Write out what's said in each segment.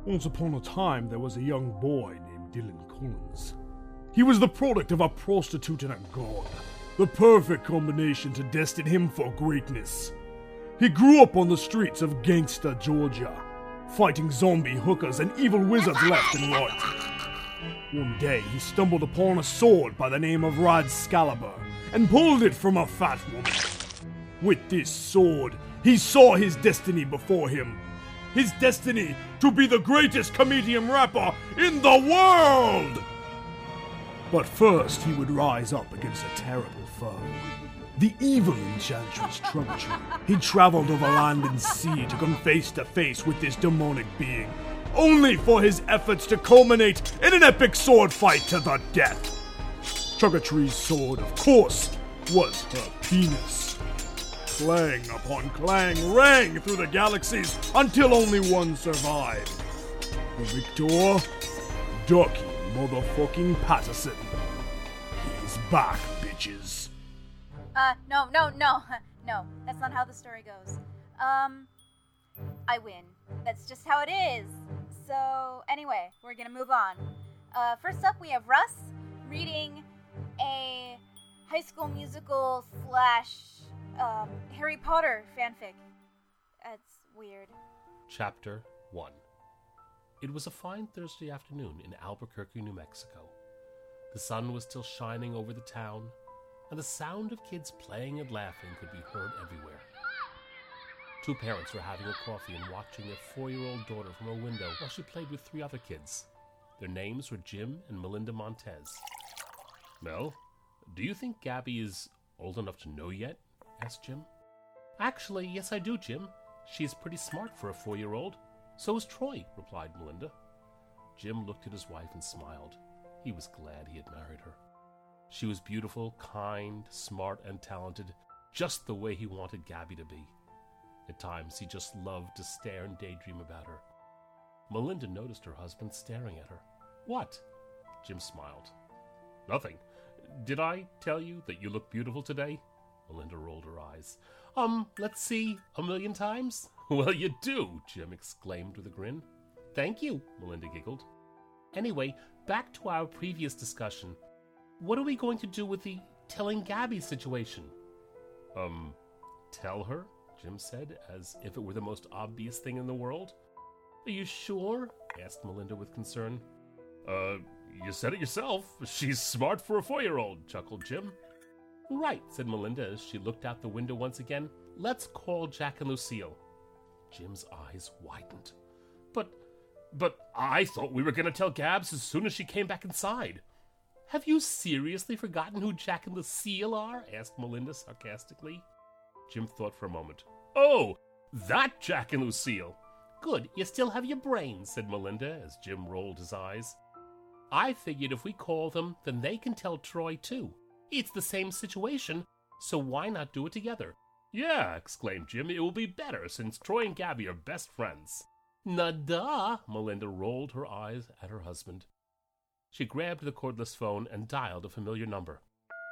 Once upon a time, there was a young boy named Dylan Collins. He was the product of a prostitute and a god, the perfect combination to destine him for greatness. He grew up on the streets of gangsta Georgia, fighting zombie hookers and evil wizards left and right. One day, he stumbled upon a sword by the name of Radscalibur and pulled it from a fat woman. With this sword, he saw his destiny before him. His destiny to be the greatest comedian rapper in the world! But first, he would rise up against a terrible foe. The evil enchantress Trugtree. He traveled over land and sea to come face to face with this demonic being, only for his efforts to culminate in an epic sword fight to the death. Trugtree's sword, of course, was her penis. Clang upon clang rang through the galaxies until only one survived. The victor, Ducky motherfucking Patterson. He's back, bitches. No, that's not how the story goes. I win. That's just how it is. So, anyway, we're gonna move on. First up, we have Russ reading a High School Musical / Harry Potter fanfic. That's weird. Chapter 1. It was a fine Thursday afternoon in Albuquerque, New Mexico. The sun was still shining over the town, and the sound of kids playing and laughing could be heard everywhere. Two parents were having a coffee and watching their 4-year-old daughter from a window while she played with 3 other kids. Their names were Jim and Melinda Montez. Mel, do you think Gabby is old enough to know yet? Asked Jim. Actually, yes I do, Jim. She's pretty smart for a 4-year-old. So is Troy, replied Melinda. Jim looked at his wife and smiled. He was glad he had married her. She was beautiful, kind, smart, and talented, just the way he wanted Gabby to be. At times, he just loved to stare and daydream about her. Melinda noticed her husband staring at her. What? Jim smiled. Nothing. Did I tell you that you look beautiful today? Melinda rolled her eyes. Let's see, 1,000,000 times? Well, you do, Jim exclaimed with a grin. Thank you, Melinda giggled. Anyway, back to our previous discussion. What are we going to do with the telling Gabby situation? Tell her, Jim said, as if it were the most obvious thing in the world. Are you sure? Asked Melinda with concern. You said it yourself. She's smart for a 4-year-old, chuckled Jim. Right, said Melinda as she looked out the window once again. Let's call Jack and Lucille. Jim's eyes widened. But I thought we were going to tell Gabs as soon as she came back inside. Have you seriously forgotten who Jack and Lucille are? Asked Melinda sarcastically. Jim thought for a moment. Oh, that Jack and Lucille. Good, you still have your brains, said Melinda as Jim rolled his eyes. I figured if we call them, then they can tell Troy too. It's the same situation, so why not do it together? Yeah, exclaimed Jim, it will be better since Troy and Gabby are best friends. Duh, Melinda rolled her eyes at her husband. She grabbed the cordless phone and dialed a familiar number.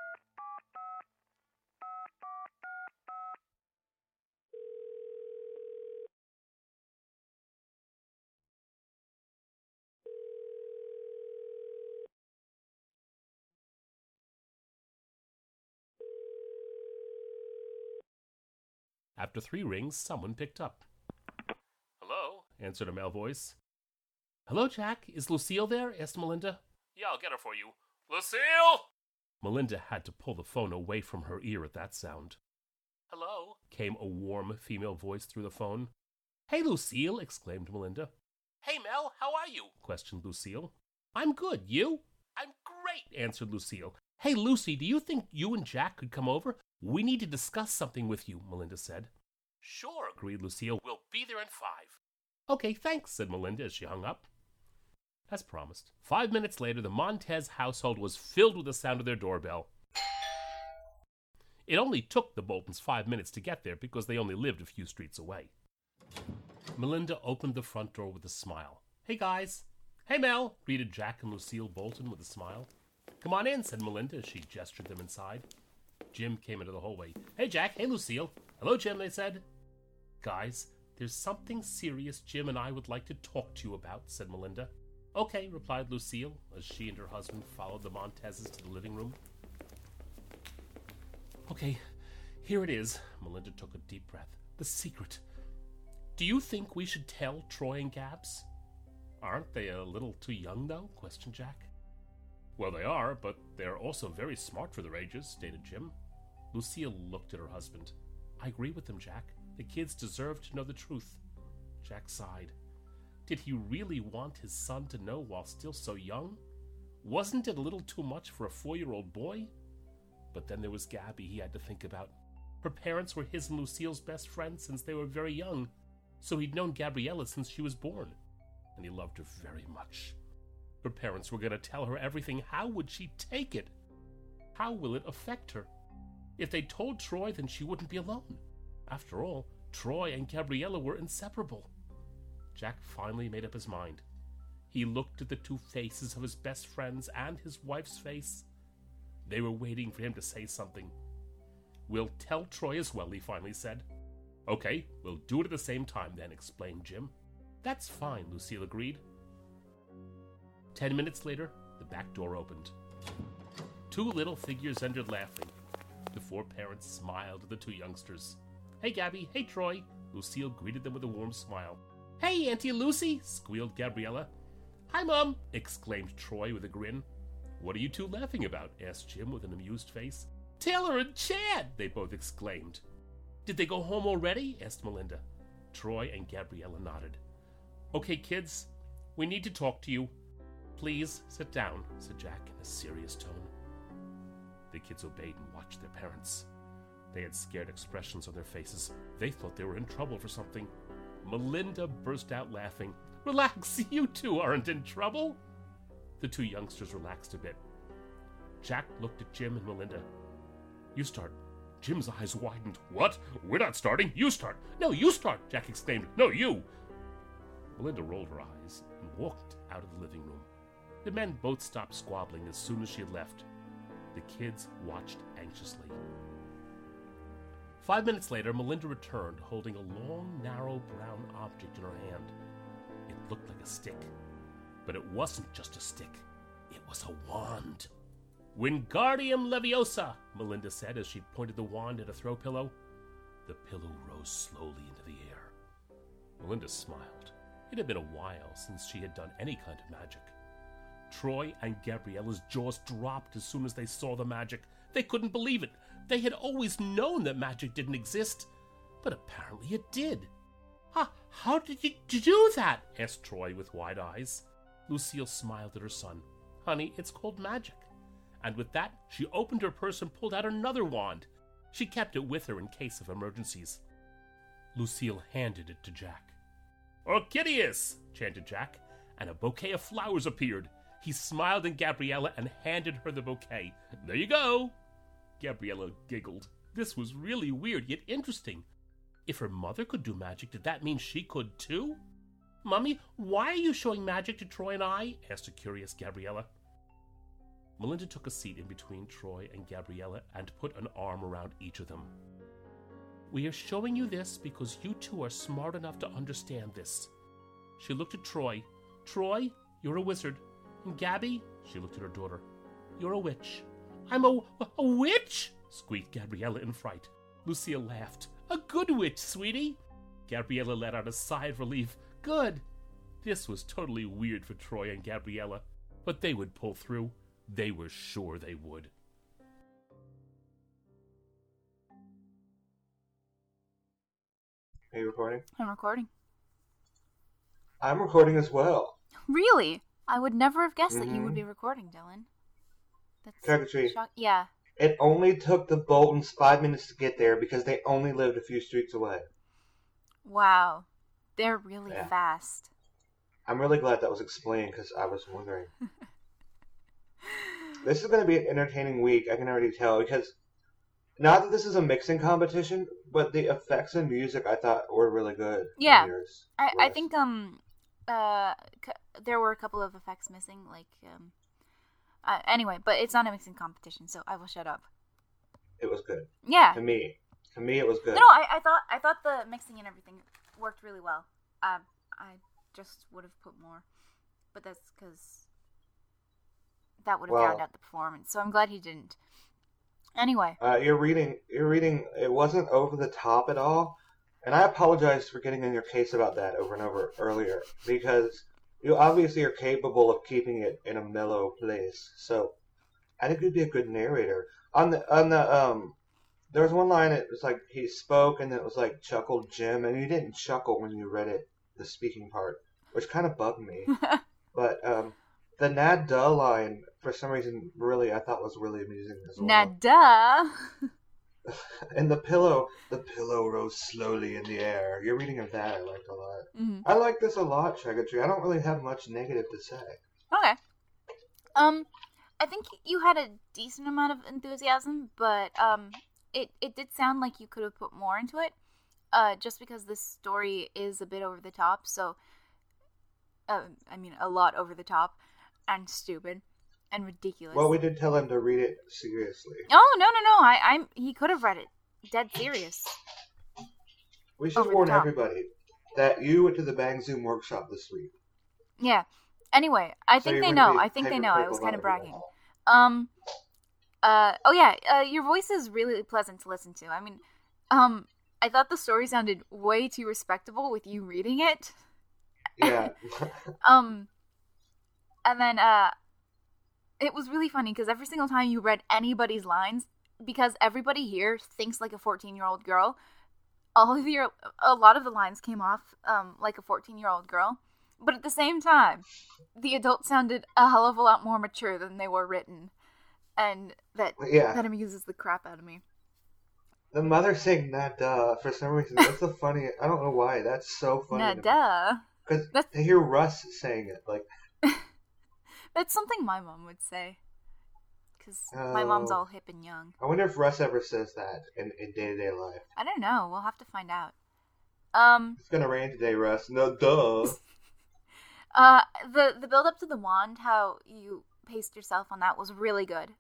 After 3 rings, someone picked up. Hello, answered a male voice. Hello, Jack. Is Lucille there? Asked Melinda. Yeah, I'll get her for you. Lucille! Melinda had to pull the phone away from her ear at that sound. Hello, came a warm female voice through the phone. Hey, Lucille, exclaimed Melinda. Hey, Mel, how are you? Questioned Lucille. I'm good. You? I'm great, answered Lucille. Hey, Lucy, do you think you and Jack could come over? We need to discuss something with you, Melinda said. Sure, agreed Lucille. We'll be there in 5. Okay, thanks, said Melinda as she hung up. As promised, 5 minutes later, the Montez household was filled with the sound of their doorbell. It only took the Boltons 5 minutes to get there because they only lived a few streets away. Melinda opened the front door with a smile. Hey, guys. Hey, Mel, greeted Jack and Lucille Bolton with a smile. Come on in, said Melinda as she gestured them inside. Jim came into the hallway. Hey, Jack. Hey, Lucille. Hello, Jim, they said. Guys, There's something serious Jim and I would like to talk to you about, said Melinda. Okay, replied Lucille, as she and her husband followed the Montezes to the living room. Okay, here it is. Melinda took a deep breath. The secret. Do you think we should tell Troy and Gabs? Aren't they a little too young, though? Questioned Jack. Well, they are, but they're also very smart for their ages, stated Jim. Lucille looked at her husband. I agree with them, Jack. The kids deserve to know the truth. Jack sighed. Did he really want his son to know while still so young? Wasn't it a little too much for a 4-year-old boy? But then there was Gabby he had to think about. Her parents were his and Lucille's best friends since they were very young, so he'd known Gabriella since she was born, and he loved her very much. Her parents were going to tell her everything. How would she take it? How will it affect her? If they told Troy, then she wouldn't be alone. After all, Troy and Gabriella were inseparable. Jack finally made up his mind. He looked at the two faces of his best friends and his wife's face. They were waiting for him to say something. We'll tell Troy as well, he finally said. Okay, we'll do it at the same time then, explained Jim. That's fine, Lucille agreed. 10 minutes later, the back door opened. Two little figures entered laughing. The four parents smiled at the two youngsters. Hey, Gabby. Hey, Troy. Lucille greeted them with a warm smile. Hey, Auntie Lucy, squealed Gabriella. Hi, Mom, exclaimed Troy with a grin. What are you two laughing about? Asked Jim with an amused face. Taylor and Chad, they both exclaimed. Did they go home already? Asked Melinda. Troy and Gabriella nodded. Okay, kids, we need to talk to you. Please sit down, said Jack in a serious tone. The kids obeyed and watched their parents. They had scared expressions on their faces. They thought they were in trouble for something. Melinda burst out laughing. Relax, you two aren't in trouble. The two youngsters relaxed a bit. Jack looked at Jim and Melinda. You start. Jim's eyes widened. What? We're not starting. You start. No, you start, Jack exclaimed. No, you. Melinda rolled her eyes and walked out of the living room. The men both stopped squabbling as soon as she had left. The kids watched anxiously. 5 minutes later, Melinda returned, holding a long, narrow brown object in her hand. It looked like a stick, but it wasn't just a stick. It was a wand. Wingardium Leviosa, Melinda said as she pointed the wand at a throw pillow. The pillow rose slowly into the air. Melinda smiled. It had been a while since she had done any kind of magic. Troy and Gabriella's jaws dropped as soon as they saw the magic. They couldn't believe it. They had always known that magic didn't exist, but apparently it did. How did you do that? Asked Troy with wide eyes. Lucille smiled at her son. Honey, it's called magic. And with that, she opened her purse and pulled out another wand. She kept it with her in case of emergencies. Lucille handed it to Jack. Orchideus, chanted Jack, and a bouquet of flowers appeared. He smiled at Gabriella and handed her the bouquet. There you go. Gabriella giggled. This was really weird, yet interesting. If her mother could do magic, did that mean she could too? Mummy, why are you showing magic to Troy and I? Asked a curious Gabriella. Melinda took a seat in between Troy and Gabriella and put an arm around each of them. We are showing you this because you two are smart enough to understand this. She looked at Troy. Troy, you're a wizard. And Gabby, she looked at her daughter. You're a witch. I'm a witch? Squeaked Gabriella in fright. Lucille laughed. A good witch, sweetie. Gabriella let out a sigh of relief. Good. This was totally weird for Troy and Gabriella, but they would pull through. They were sure they would. Are you recording? I'm recording. I'm recording as well. Really? I would never have guessed that you would be recording, Dylan. Trick or treat. Yeah. It only took the Boltons 5 minutes to get there because they only lived a few streets away. Wow. They're really fast. I'm really glad that was explained because I was wondering. This is going to be an entertaining week, I can already tell, because not that this is a mixing competition, but the effects and music I thought were really good. Yeah. I think there were a couple of effects missing, like anyway, but it's not a mixing competition, so I will shut up. It was good. Yeah. To me, it was good. No, I thought the mixing and everything worked really well. I just would have put more, but that's because that would have drowned out the performance. So I'm glad he didn't. Anyway, you're reading. It wasn't over the top at all, and I apologize for getting in your case about that over and over earlier, because you obviously are capable of keeping it in a mellow place. So I think you'd be a good narrator. On the there was one line. It was like he spoke, and then it was like chuckled Jim, and you didn't chuckle when you read it, the speaking part, which kind of bugged me. But the "Nah duh" line, for some reason, really I thought was really amusing as well. Nah duh. And the pillow rose slowly in the air. Your reading of that I liked a lot. Mm-hmm. I like this a lot, Chegatree. I don't really have much negative to say. Okay. I think you had a decent amount of enthusiasm, but it did sound like you could have put more into it. Just because this story is a bit over the top, so I mean a lot over the top and stupid and ridiculous. Well, we did tell him to read it seriously. Oh no! He could have read it dead serious. We should warn everybody that you went to the Bang Zoom workshop this week. Yeah. Anyway, I think they know. I was kind of bragging. Your voice is really pleasant to listen to. I mean, I thought the story sounded way too respectable with you reading it. Yeah. And then, it was really funny because every single time you read anybody's lines, because everybody here thinks like a 14-year-old girl, a lot of the lines came off, like a 14-year-old girl. But at the same time, the adults sounded a hell of a lot more mature than they were written. And that amuses the crap out of me. The mother saying "nah duh" for some reason. That's the funny. I don't know why. That's so funny. Nah duh. Because to hear Russ saying it, like that's something my mom would say. Because my mom's all hip and young. I wonder if Russ ever says that in day-to-day life. I don't know. We'll have to find out. It's gonna rain today, Russ. No duh. The build up to the wand, how you paced yourself on that was really good.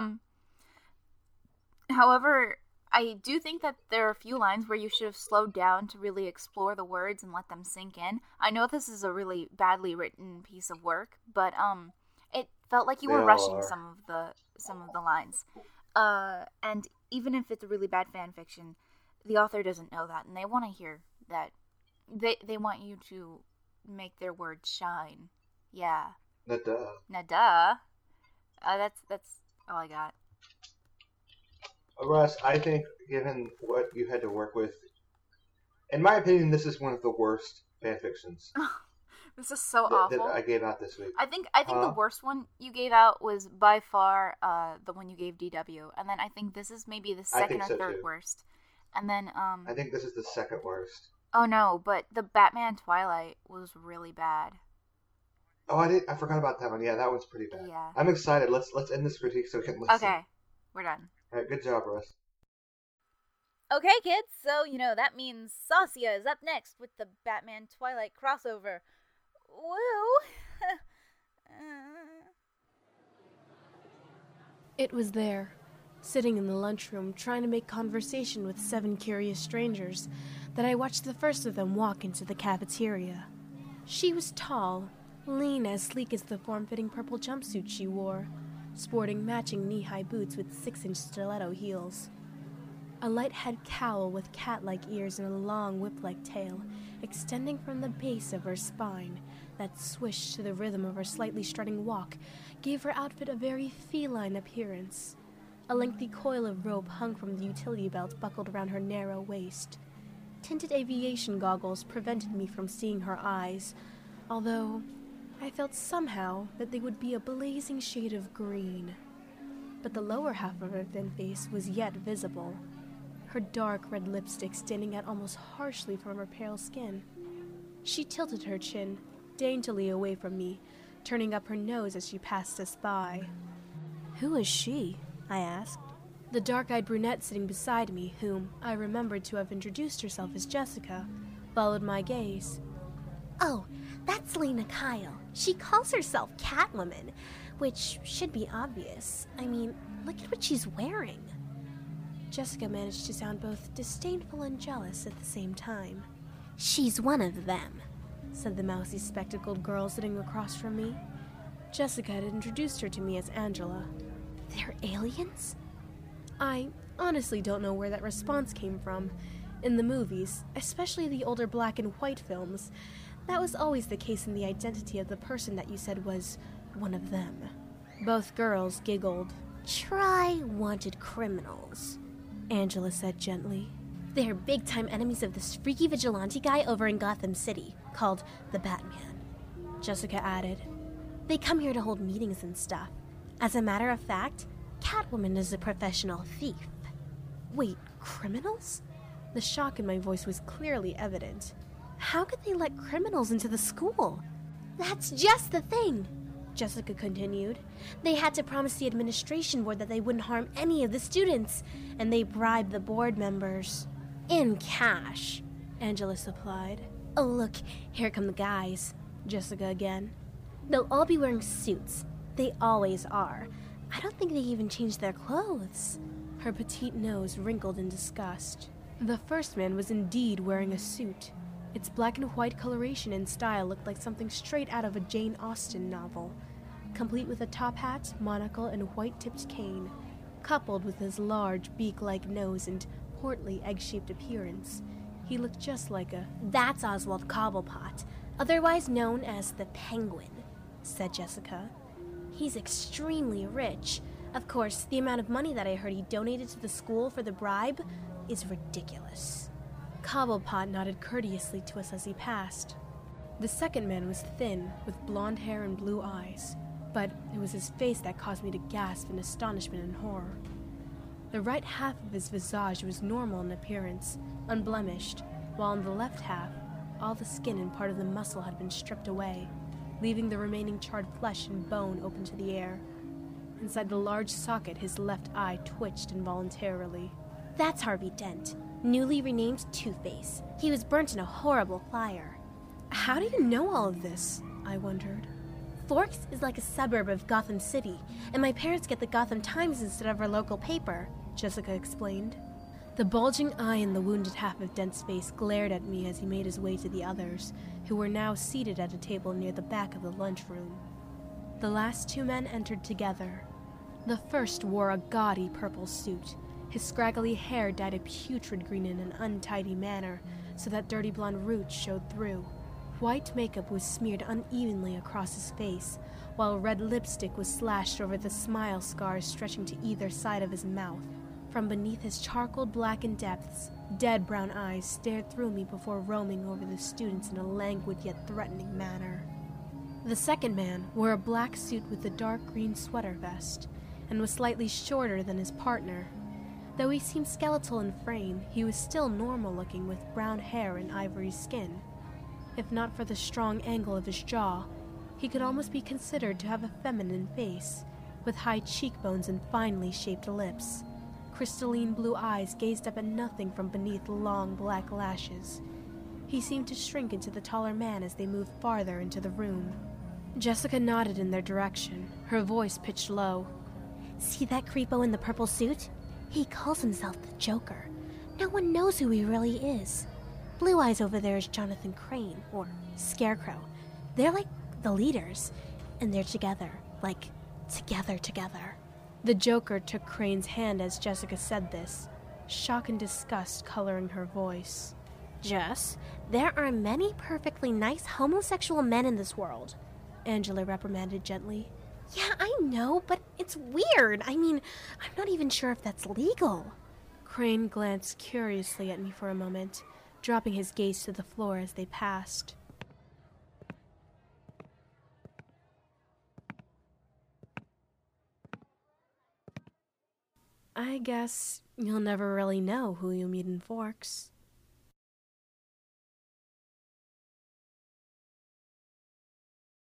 However, I do think that there are a few lines where you should have slowed down to really explore the words and let them sink in. I know this is a really badly written piece of work, but it felt like you were rushing some of the lines. And even if it's a really bad fan fiction, the author doesn't know that, and they want to hear that. They want you to make their words shine. Yeah. Nah-duh. That's all I got. Russ, I think, given what you had to work with, in my opinion, this is one of the worst fanfictions. This is so awful. That I gave out this week. I think the worst one you gave out was by far the one you gave DW, and then I think this is maybe the second or third worst. And then I think this is the second worst. Oh no, but the Batman Twilight was really bad. Oh, I forgot about that one. Yeah, that one's pretty bad. Yeah. I'm excited. Let's end this critique so we can listen. Okay, we're done. All right, good job, Russ. Okay, kids, so, that means Saskia is up next with the Batman Twilight crossover. Woo! It was there, sitting in the lunchroom trying to make conversation with 7 curious strangers, that I watched the first of them walk into the cafeteria. She was tall, lean, as sleek as the form-fitting purple jumpsuit she wore, sporting matching knee-high boots with 6-inch stiletto heels. A light-head cowl with cat-like ears and a long whip-like tail, extending from the base of her spine, that swished to the rhythm of her slightly strutting walk, gave her outfit a very feline appearance. A lengthy coil of rope hung from the utility belt buckled around her narrow waist. Tinted aviation goggles prevented me from seeing her eyes, although I felt somehow that they would be a blazing shade of green. But the lower half of her thin face was yet visible, her dark red lipstick standing out almost harshly from her pale skin. She tilted her chin daintily away from me, turning up her nose as she passed us by. "Who is she?" I asked. The dark-eyed brunette sitting beside me, whom I remembered to have introduced herself as Jessica, followed my gaze. "Oh, that's Lena Kyle. She calls herself Catwoman, which should be obvious. I mean, look at what she's wearing." Jessica managed to sound both disdainful and jealous at the same time. She's one of them, said the mousy spectacled girl sitting across from me. Jessica had introduced her to me as Angela. They're aliens? I honestly don't know where that response came from. In the movies, especially the older black and white films, that was always the case in the identity of the person that you said was one of them. Both girls giggled. Try wanted criminals, Angela said gently. They're big-time enemies of this freaky vigilante guy over in Gotham City, called the Batman, Jessica added. They come here to hold meetings and stuff. As a matter of fact, Catwoman is a professional thief. Wait, criminals? The shock in my voice was clearly evident. How could they let criminals into the school? That's just the thing, Jessica continued. They had to promise the administration board that they wouldn't harm any of the students, and they bribed the board members. In cash, Angela supplied. Oh, look, here come the guys, Jessica again. They'll all be wearing suits. They always are. I don't think they even changed their clothes. Her petite nose wrinkled in disgust. The first man was indeed wearing a suit. Its black and white coloration and style looked like something straight out of a Jane Austen novel, complete with a top hat, monocle, and white-tipped cane, coupled with his large beak-like nose and portly egg-shaped appearance. He looked just like a... That's Oswald Cobblepot, otherwise known as the Penguin, said Jessica. He's extremely rich. Of course, the amount of money that I heard he donated to the school for the bribe is ridiculous. Cobblepot nodded courteously to us as he passed. The second man was thin, with blonde hair and blue eyes, but it was his face that caused me to gasp in astonishment and horror. The right half of his visage was normal in appearance, unblemished, while in the left half, all the skin and part of the muscle had been stripped away, leaving the remaining charred flesh and bone open to the air. Inside the large socket, his left eye twitched involuntarily. That's Harvey Dent, newly renamed Two-Face. He was burnt in a horrible fire. How do you know all of this? I wondered. Forks is like a suburb of Gotham City, and my parents get the Gotham Times instead of our local paper, Jessica explained. The bulging eye in the wounded half of Dent's face glared at me as he made his way to the others, who were now seated at a table near the back of the lunchroom. The last two men entered together. The first wore a gaudy purple suit. His scraggly hair dyed a putrid green in an untidy manner, so that dirty blonde roots showed through. White makeup was smeared unevenly across his face, while red lipstick was slashed over the smile scars stretching to either side of his mouth. From beneath his charcoal-blackened depths, dead brown eyes stared through me before roaming over the students in a languid yet threatening manner. The second man wore a black suit with a dark green sweater vest, and was slightly shorter than his partner. Though he seemed skeletal in frame, he was still normal-looking with brown hair and ivory skin. If not for the strong angle of his jaw, he could almost be considered to have a feminine face, with high cheekbones and finely shaped lips. Crystalline blue eyes gazed up at nothing from beneath long black lashes. He seemed to shrink into the taller man as they moved farther into the room. Jessica nodded in their direction, her voice pitched low. See that creepo in the purple suit? He calls himself the Joker. No one knows who he really is. Blue Eyes over there is Jonathan Crane, or Scarecrow. They're like the leaders, and they're together, like together. The Joker took Crane's hand as Jessica said this, shock and disgust coloring her voice. Jess, there are many perfectly nice homosexual men in this world, Angela reprimanded gently. Yeah, I know, but it's weird. I mean, I'm not even sure if that's legal. Crane glanced curiously at me for a moment, dropping his gaze to the floor as they passed. I guess you'll never really know who you meet in Forks,